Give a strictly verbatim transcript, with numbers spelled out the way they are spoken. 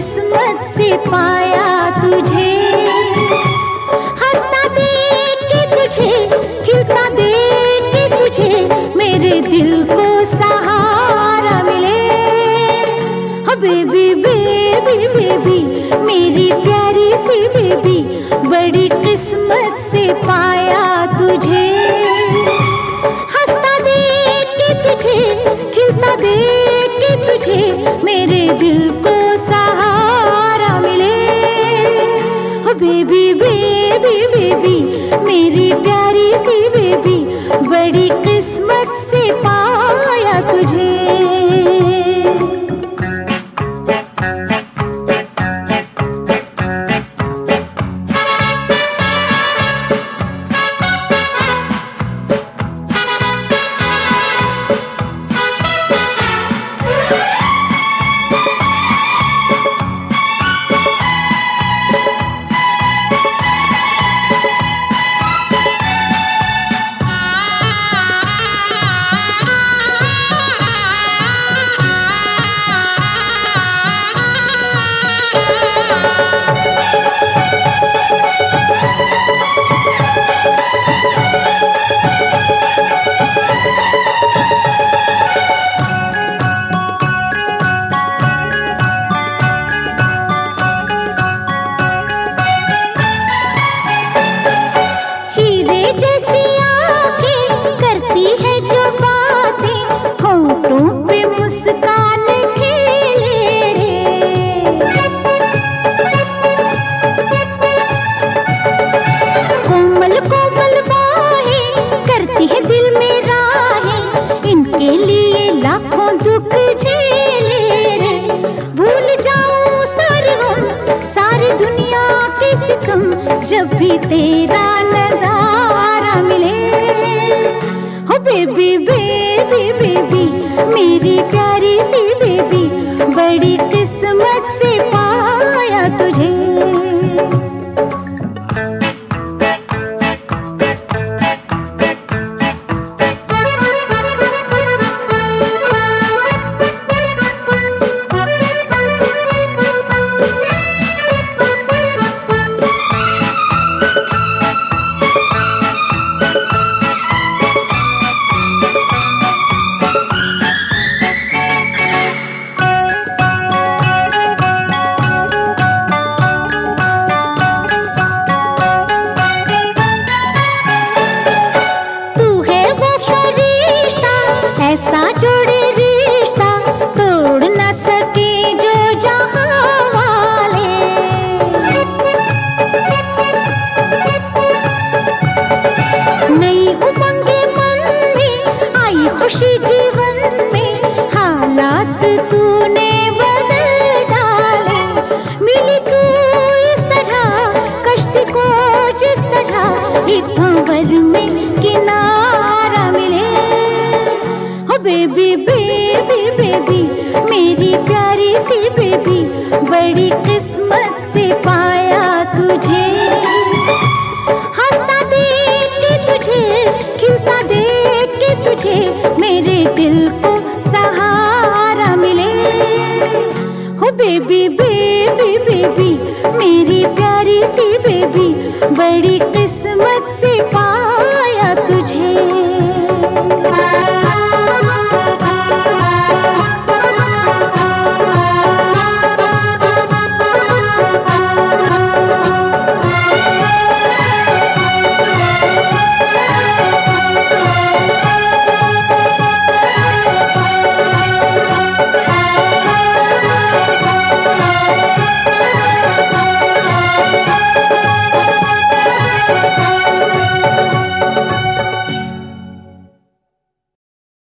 किस्मत से पाया तुझे। हंसता देख के तुझे, खिलता देख के तुझे, मेरे दिल को सहारा मिले। हो बेबी बेबी बेबी, मेरी प्यारी सी बेबी, बड़ी किस्मत से पाया तुझे। हंसता देख के तुझे, खिलता देख के तुझे, मेरे दिल को सहारा मिले। हो बेबी बेबी बेबी, मेरी प्यारी सी बेबी, बड़ी किस्मत से पाया तुझे। जब भी तेरा नजारा मिले। हो बेबी बेबी बेबी, मेरी प्यारी सी बेबी, बड़ी किस्मत से पाया तुझे। ऐसा जोड़े रिश्ता, तोड़ न सके जो जहां वाले। नई उमंगे मन में, आई खुशी जीवन में, हालात तूने बदल डाले। मिली तू इस तरह कश्ती को, जिस तरह एक भंवर में किनारा मिले। बेबी बेबी बेबी, मेरी प्यारी सी बेबी, बड़ी किस्मत से पाया तुझे। हंसता देख के तुझे, खिलता देख के तुझे, मेरे दिल को